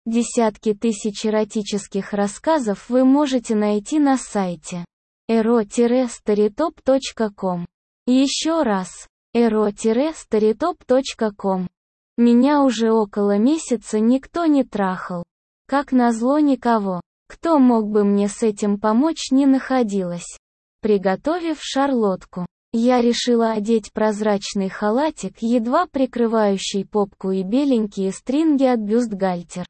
Десятки тысяч эротических рассказов вы можете найти на сайте ero-storytop.com. Еще раз, ero-storytop.com. Меня уже около месяца никто не трахал. Как назло, никого, кто мог бы мне с этим помочь, не находилось. Приготовив шарлотку, я решила одеть прозрачный халатик, едва прикрывающий попку, и беленькие стринги от бюстгальтер.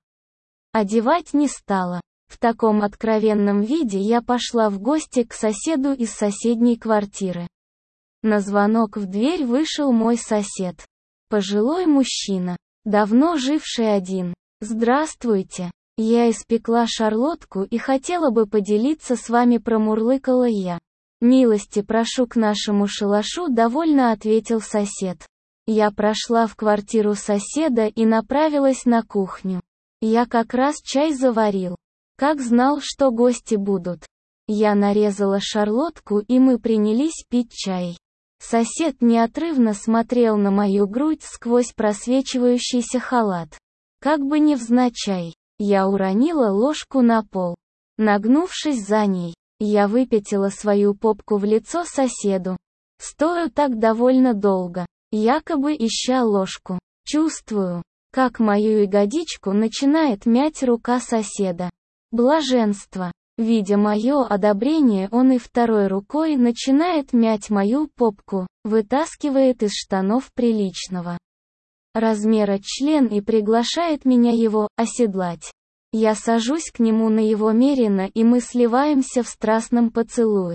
Одевать не стала. В таком откровенном виде я пошла в гости к соседу из соседней квартиры. На звонок в дверь вышел мой сосед. Пожилой мужчина, давно живший один. «Здравствуйте. Я испекла шарлотку и хотела бы поделиться с вами», промурлыкала я. «Милости прошу к нашему шалашу», довольно ответил сосед. Я прошла в квартиру соседа и направилась на кухню. Я как раз чай заварил. Как знал, что гости будут. Я нарезала шарлотку, и мы принялись пить чай. Сосед неотрывно смотрел на мою грудь сквозь просвечивающийся халат. Как бы невзначай, я уронила ложку на пол. Нагнувшись за ней, я выпятила свою попку в лицо соседу. Стою так довольно долго, якобы ища ложку. Чувствую, как мою ягодичку начинает мять рука соседа. Блаженство. Видя мое одобрение, он и второй рукой начинает мять мою попку, вытаскивает из штанов приличного размера член и приглашает меня его оседлать. Я сажусь к нему на его мерено, и мы сливаемся в страстном поцелуе.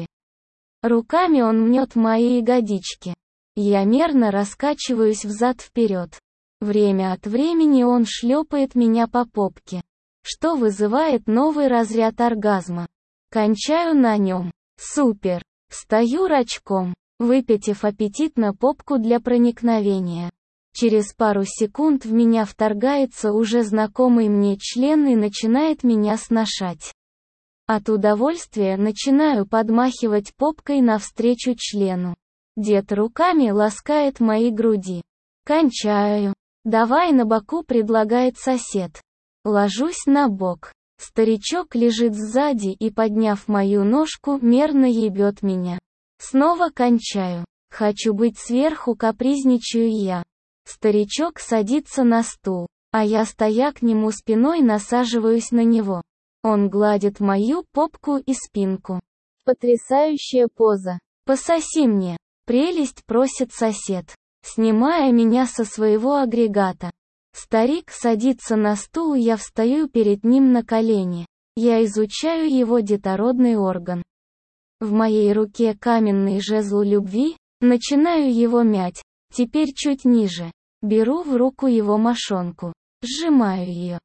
Руками он мнет мои ягодички. Я мерно раскачиваюсь взад-вперед. Время от времени он шлепает меня по попке, что вызывает новый разряд оргазма. Кончаю на нем. Супер. Встаю рачком, выпятив аппетитно попку для проникновения. Через пару секунд в меня вторгается уже знакомый мне член и начинает меня сношать. От удовольствия начинаю подмахивать попкой навстречу члену. Дед руками ласкает мои груди. Кончаю. «Давай на боку», предлагает сосед. Ложусь на бок. Старичок лежит сзади и, подняв мою ножку, мерно ебет меня. Снова кончаю. Хочу быть сверху, капризничаю я. Старичок садится на стул, а я, стоя к нему спиной, насаживаюсь на него. Он гладит мою попку и спинку. Потрясающая поза. «Пососи мне». «Прелесть», просит сосед, снимая меня со своего агрегата. Старик садится на стул, я встаю перед ним на колени. Я изучаю его детородный орган. В моей руке каменный жезл любви, начинаю его мять. Теперь чуть ниже. Беру в руку его мошонку. Сжимаю ее.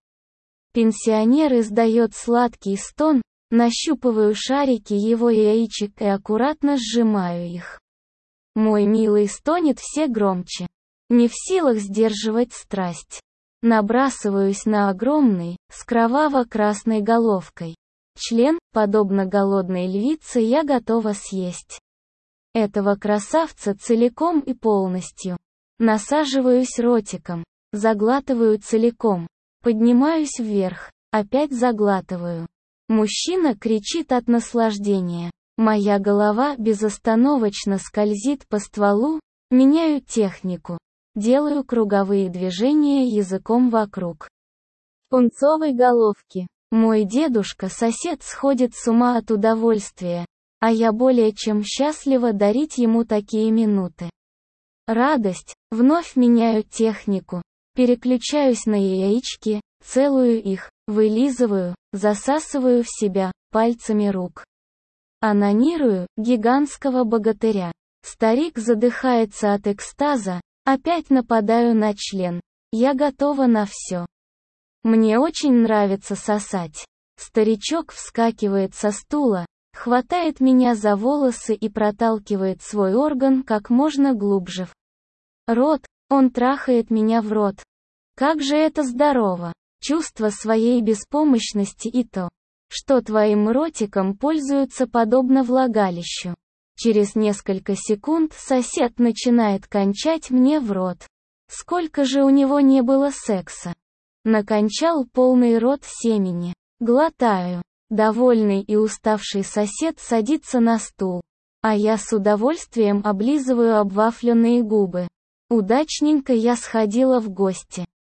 Пенсионер издает сладкий стон, нащупываю шарики его яичек и аккуратно сжимаю их. Мой милый стонет все громче. Не в силах сдерживать страсть. Набрасываюсь на огромный, с кроваво-красной головкой. Член, подобно голодной львице, я готова съесть. Этого красавца целиком и полностью. Насаживаюсь ротиком, заглатываю целиком, поднимаюсь вверх, опять заглатываю. Мужчина кричит от наслаждения. Моя голова безостановочно скользит по стволу, меняю технику. Делаю круговые движения языком вокруг пунцовой головки. Мой дедушка-сосед сходит с ума от удовольствия, а я более чем счастлива дарить ему такие минуты. Радость, вновь меняю технику, переключаюсь на яички, целую их, вылизываю, засасываю в себя, пальцами рук. Анонирую, гигантского богатыря. Старик задыхается от экстаза, опять нападаю на член. Я готова на все. Мне очень нравится сосать. Старичок вскакивает со стула, хватает меня за волосы и проталкивает свой орган как можно глубже в рот. Он трахает меня в рот. Как же это здорово! Чувство своей беспомощности и то, что твоим ротиком пользуются подобно влагалищу. Через несколько секунд сосед начинает кончать мне в рот. Сколько же у него не было секса. Накончал полный рот семени. Глотаю. Довольный и уставший сосед садится на стул. А я с удовольствием облизываю обвафленные губы. Удачненько я сходила в гости.